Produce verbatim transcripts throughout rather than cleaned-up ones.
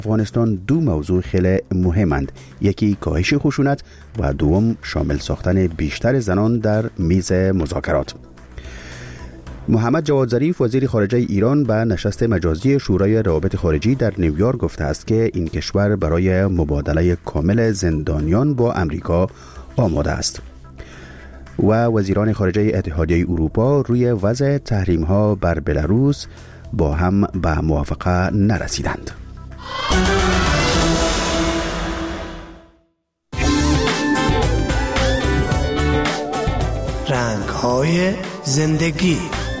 افغانستان دو موضوع خیلی مهمند، یکی کاهش خشونت و دوم شامل ساختن بیشتر زنان در میز مذاکرات. محمد جواد ظریف وزیر خارجه ایران به نشست مجازی شورای روابط خارجی در نیویورک گفته است که این کشور برای مبادله کامل زندانیان با امریکا آماده است. و وزیران خارجه اتحادیه اروپا روی وضع تحریم‌ها بر بلاروس با هم به موافقه نرسیدند. رنگ‌های زندگی.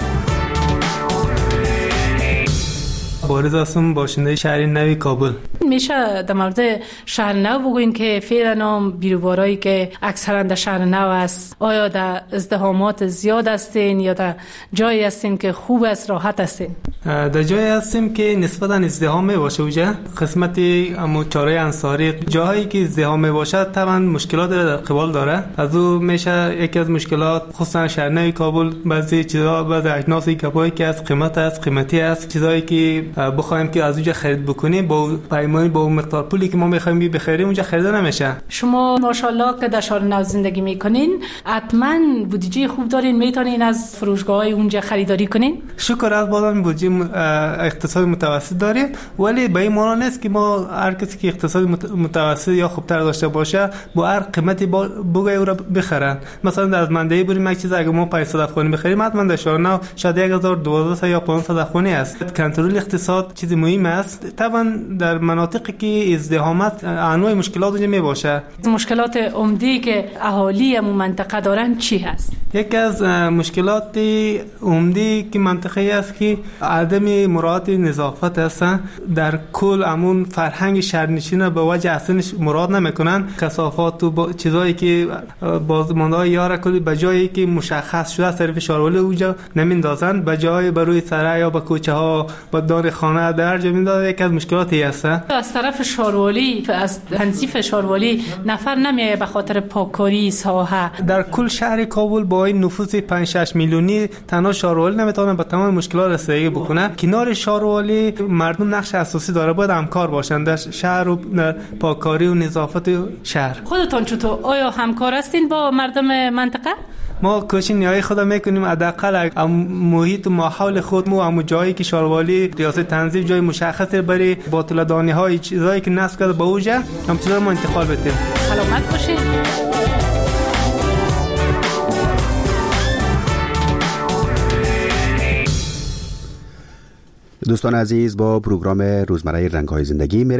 بارز هستم، باشنده شهر نو کابل. میشه در مورد شهر نو بگوین که فعلا بیروبارایی که اکثرا در شهر نو است، آیا در ازدحامات زیاد هستین یا در جایی هستین که خوب است، راحت هستین؟ در جایی هستیم که نسبتا ازدحام باشه. وجه قسمت امو چاره انصاری جاهایی که ازدحام باشه طبعا مشکلات در قبال داره. از او میشه یکی از مشکلات خصوصا شهر نو کابل بعضی چیزا بعضی اجناسی کپایی که از قیمت است قیمتی است، چیزایی که بخوایم که از اونجا خرید بکنیم با پیمانی با اون مقدار پولی که ما میخوایم بخریم اونجا خریده نمیشه. شما ماشاءالله که در شهر نو زندگی میکنین، حتما بودجه خوب دارین، میتونین از فروشگاه‌های اونجا خریداری کنین؟ شکر از بازم بودجه اقتصاد متوسط داریم، ولی به این معنی نیست که ما هر کسی که اقتصاد متوسط یا خوبتر داشته باشه با هر قیمتی بگه او را بخرن. مثلا در از مندهی بریم یک چیز اگه ما پانصد افغانی بخریم، حتما در شهر نو شاید یک هزار و دویست یا پانصد افغانی است. کنترل اقتصاد چیز مهم است. طبعا در مناطقی که ازدحامات انواع مشکلات اونجا می باشه. مشکلات عمده که اهالی اون منطقه دارن چی هست؟ یکی از مشکلات عمده که منطقه است که عدم مراعات نظافت است. در کل امون فرهنگ شهرنشین به وجه اصلش مراعات نمیکنن. کثافات و چیزایی که بازماندهای یاره کلی به جایی که مشخص شده صرف شاروالی اونجا نمیندازن، به جای بروی سرای یا به کوچه ها با دار خانه در جا میندازن. یک از مشکلاتی است. از طرف شاروالی، از تنظیف شاروالی نفر نمیایه به خاطر پاککاری ساحه. در کل شهر کابل با این نفوس پنج شش میلیونی تنها شاروالی نمیتونه به تمام مشکلات رسیدگی بکنه. کنار شاروالی مردم نقش اساسی داره، باید همکار باشن در شهر و در پاککاری و نظافت شهر. خودتون چطور؟ آیا همکار هستین با مردم منطقه؟ ما کوشش نیای خود میکنیم حداقل محیط و ماحول خودمو همون جایی که شاروالی ریاست تنظیم جای مشخصه برای باطلدانی های چیزایی که نصب کرده به اوجه هم چیزا رو ما انتقال بدیم. سلامت باشین. دوستان عزیز، با پروگرام روزمره رنگ‌های زندگی میره